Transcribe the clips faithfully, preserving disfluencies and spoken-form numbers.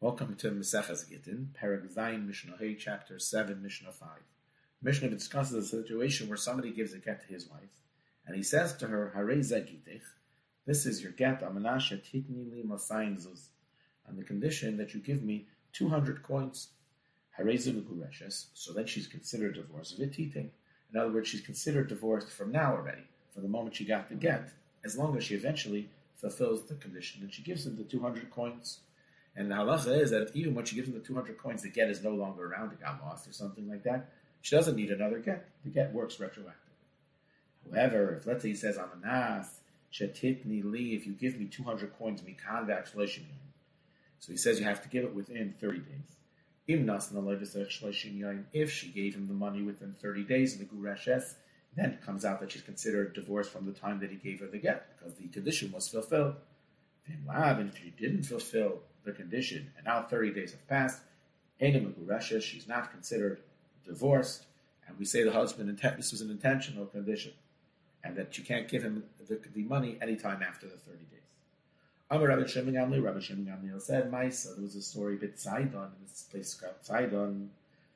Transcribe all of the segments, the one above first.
Welcome to Maseches Gittin, Perek Zayin, Mishnah Hey, Chapter seven, Mishnah five. Mishnah discusses a situation where somebody gives a get to his wife, and he says to her, Harei zeh gitech, this is your get, Amanasha titni li masayin zuz, on the condition that you give me two hundred coins. Harei zeh megureshes, so then she's considered divorced. V'titing, in other words, she's considered divorced from now already, from the moment she got the get, as long as she eventually fulfills the condition, and she gives him the two hundred coins. And the halacha is that if even when she gives him the two hundred coins, the get is no longer around, it got lost or something like that, she doesn't need another get. The get works retroactively. However, if let's say he says, Amanas, shetitni li, if you give me two hundred coins, mikan ve'achshloshim yom. So he says you have to give it within thirty days. Im nasna le'v'sechshloshim yom, if she gave him the money within thirty days, the gureshes, then it comes out that she's considered divorced from the time that he gave her the get, because the condition was fulfilled. And if she didn't fulfill the condition, and now thirty days have passed, she's not considered divorced, and we say the husband, this was an intentional condition, and that you can't give him the, the money anytime after the thirty days. Amar Rabbi Shimon Gamliel, Rabbi Shimon Gamliel said, Maisa, there was a story bit Sidon, in this place called Sidon,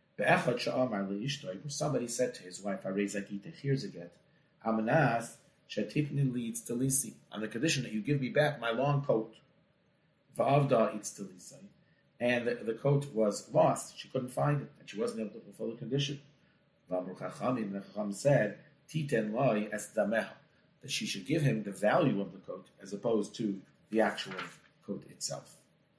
where somebody said to his wife, here's a get, Amanas, Shetipni leads to Lisi, on the condition that you give me back my long coat. Va'avda eats to Lisa, and the, the coat was lost. She couldn't find it, and she wasn't able to fulfill the condition. V'amru Chachamim, the Chacham said, Titen loy es dameha, that she should give him the value of the coat as opposed to the actual coat itself.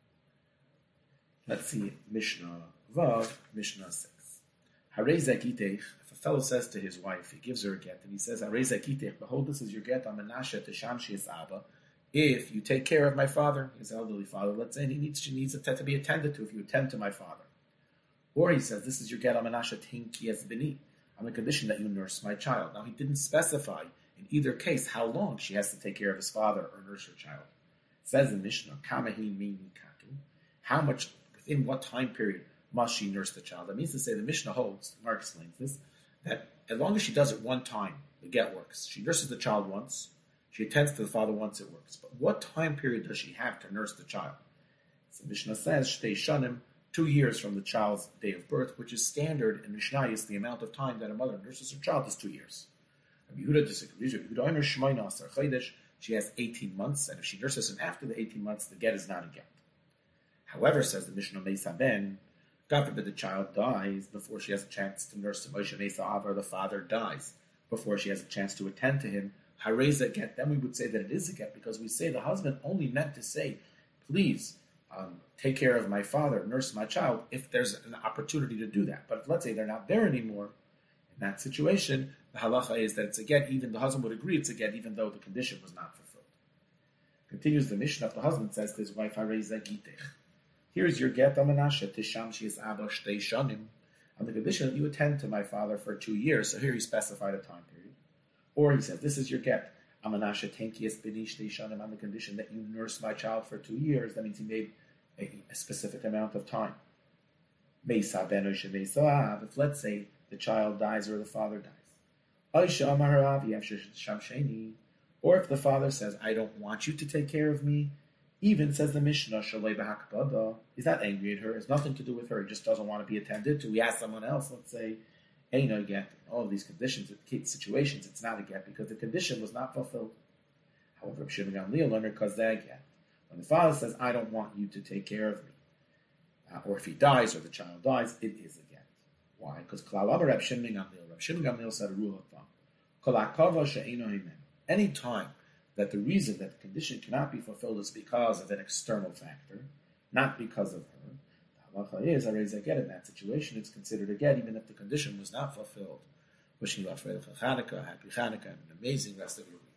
Let's see Mishnah Vav, Mishnah six. Harei zeh gitech, if a fellow says to his wife, he gives her a get, and he says, Harei zeh gitech, behold, this is your get, Amanasha tesham she'es abba, if you take care of my father, his elderly father, let's say, and he needs, she needs to be attended to, if you attend to my father. Or he says, this is your get, Amanasha tinki es bini, on the condition that you nurse my child. Now, he didn't specify in either case how long she has to take care of his father or nurse her child. It says in Mishnah, Kamahi mini katu, how much, within what time period must she nurse the child? That means to say, the Mishnah holds, Mark explains this, that as long as she does it one time, the get works. She nurses the child once, she attends to the father once, it works. But what time period does she have to nurse the child? So Mishnah says, Shtei shanim, two years from the child's day of birth, which is standard in Mishnayos, the amount of time that a mother nurses her child is two years. Rabbi Yehuda disagrees. Rabbi Yehuda Omer Shmoina Asar Chodesh, she has eighteen months, and if she nurses him after the eighteen months, the get is not a get. However, says the Mishnah Meisa Ben, God forbid the child dies before she has a chance to nurse him. Moshe Meisa Av, or the father dies before she has a chance to attend to him. Harei zeh get, then we would say that it is a get, because we say the husband only meant to say, please um, take care of my father, nurse my child, if there's an opportunity to do that. But if, let's say, they're not there anymore, in that situation, the halacha is that it's a get, even the husband would agree it's a get, even though the condition was not fulfilled. Continues the Mishnah, the husband says to his wife, Harei zeh gitech, here's your get, Amanasha tesham she'es abba shtei shanim, on the condition that you attend to my father for two years. So here he specified a time period. Or he says, this is your get, Amanasha tenki es bini shtei shanim, on the condition that you nurse my child for two years. That means he made a, a specific amount of time. Meisa ben oishe meisa, if let's say the child dies or the father dies. Oisha amarav yevshe sham sheni, or if the father says, I don't want you to take care of me, even, says the Mishnah, Shalei b'hakbada, he's not angry at her, it's nothing to do with her, he just doesn't want to be attended to. He asks someone else, let's say, ain't no get, all of these conditions, situations, it's not a get, because the condition was not fulfilled. However, Shimon Gamliel learned because they get. When the father says, I don't want you to take care of me, uh, or if he dies or the child dies, it is a get. Why? Because Klal Amar Reb Shimon Gamliel, Reb Shimon Gamliel said a rule of thumb, Kol hakava she'eino himen, any time that the reason that the condition cannot be fulfilled is because of an external factor, not because of her. The halacha is, Harei zeh get, in that situation, it's considered a get, even if the condition was not fulfilled. Wishing you all for Hanukkah, happy Hanukkah, and an amazing rest of your week.